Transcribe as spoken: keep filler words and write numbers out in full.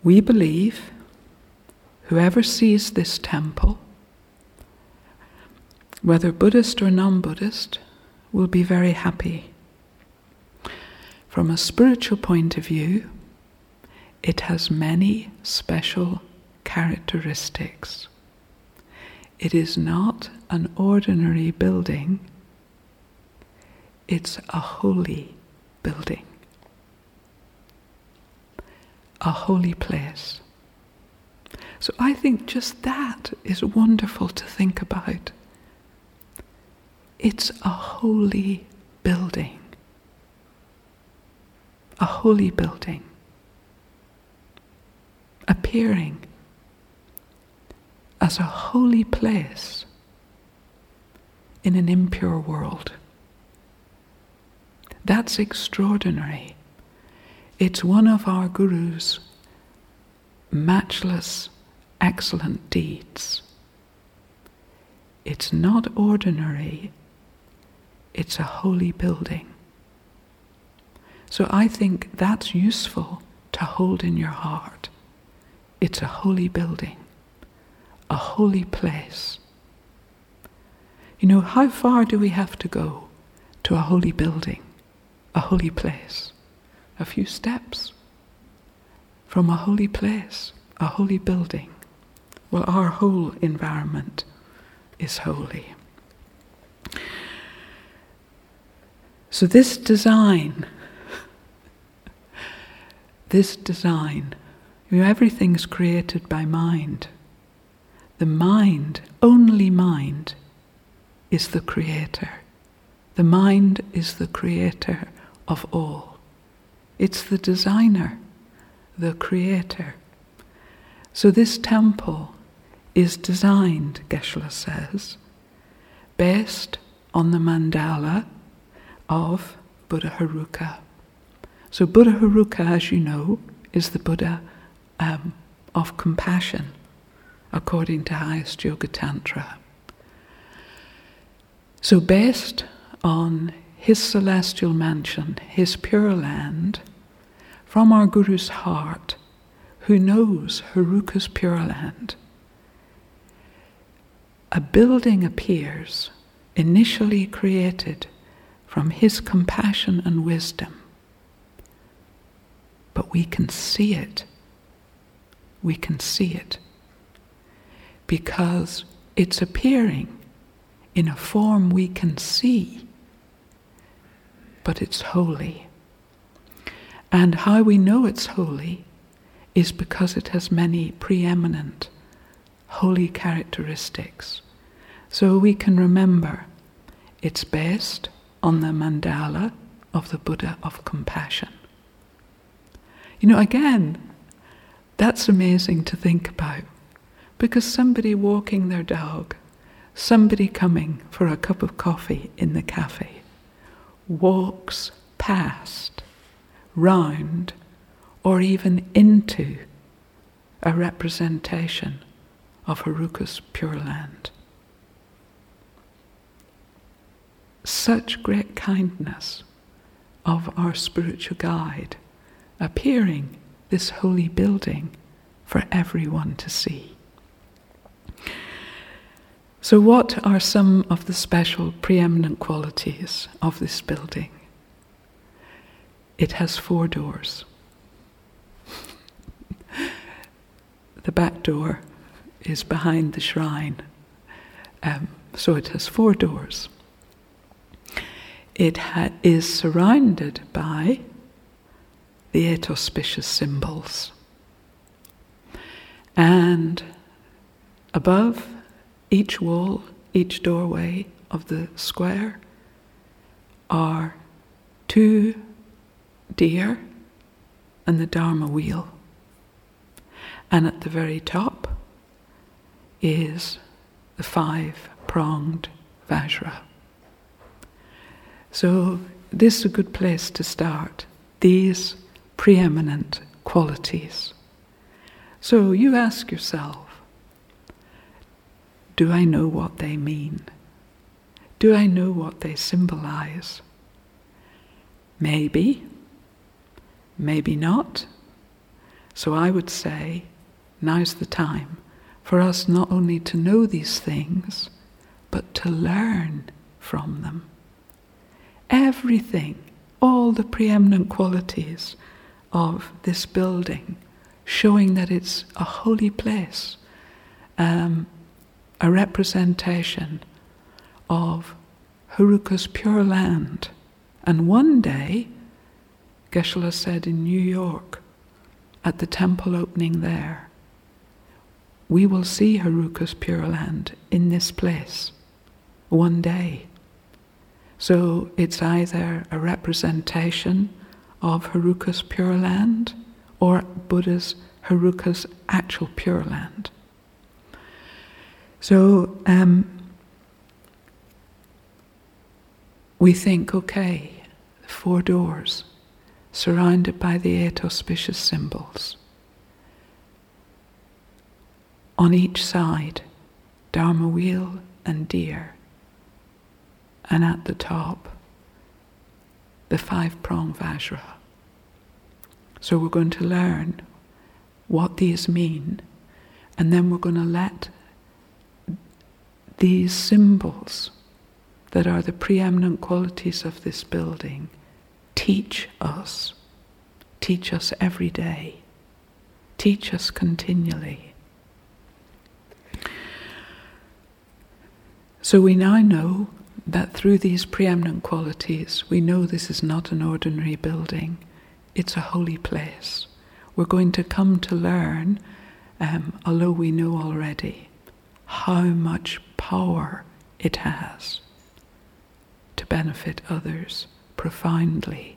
We believe whoever sees this temple, whether Buddhist or non-Buddhist, will be very happy. From a spiritual point of view, it has many special characteristics. It is not an ordinary building, it's a holy building, a holy place. So I think just that is wonderful to think about. It's a holy building, a holy building, appearing as a holy place in an impure world. That's extraordinary. It's one of our Guru's matchless, excellent deeds. It's not ordinary, it's a holy building. So I think that's useful to hold in your heart. It's a holy building, a holy place. You know, how far do we have to go to a holy building, a holy place? A few steps from a holy place, a holy building. Well, our whole environment is holy. So this design, this design, you know, everything's created by mind. The mind, only mind, is the creator. The mind is the creator of all. It's the designer, the creator. So this temple is designed, Geshe-la says, based on the mandala of Buddha Heruka. So Buddha Heruka, as you know, is the Buddha um, of compassion, according to Highest Yoga Tantra. So based on his celestial mansion, his pure land, from our Guru's heart, who knows Heruka's pure land, a building appears, initially created from his compassion and wisdom. But we can see it. We can see it. Because it's appearing in a form we can see. But it's holy. And how we know it's holy is because it has many preeminent holy characteristics. So we can remember it's based on the mandala of the Buddha of compassion. You know, again, that's amazing to think about, because somebody walking their dog, somebody coming for a cup of coffee in the cafe, walks past, round, or even into a representation of Heruka's Pure Land. Such great kindness of our spiritual guide, appearing this holy building for everyone to see. So what are some of the special preeminent qualities of this building? It has four doors. The back door is behind the shrine, um, so it has four doors. It ha- is surrounded by the eight auspicious symbols. And above each wall, each doorway of the square are two deer and the Dharma wheel. And at the very top is the five-pronged Vajra. So this is a good place to start, these preeminent qualities. So you ask yourself, do I know what they mean? Do I know what they symbolize? Maybe, maybe not. So I would say, now's the time for us not only to know these things, but to learn from them. Everything, all the preeminent qualities of this building, showing that it's a holy place, um, a representation of Heruka's Pure Land. And one day, Geshe-la said in New York, at the temple opening there, we will see Heruka's Pure Land in this place one day. So it's either a representation of Heruka's Pure Land or Buddha's Heruka's actual Pure Land. So um, we think, okay, four doors, surrounded by the eight auspicious symbols. On each side, Dharma wheel and deer. And at the top, the five-prong Vajra. So we're going to learn what these mean, and then we're going to let these symbols that are the preeminent qualities of this building teach us, teach us every day, teach us continually. So we now know that through these preeminent qualities, we know this is not an ordinary building, it's a holy place. We're going to come to learn, um, although we know already, how much power it has to benefit others profoundly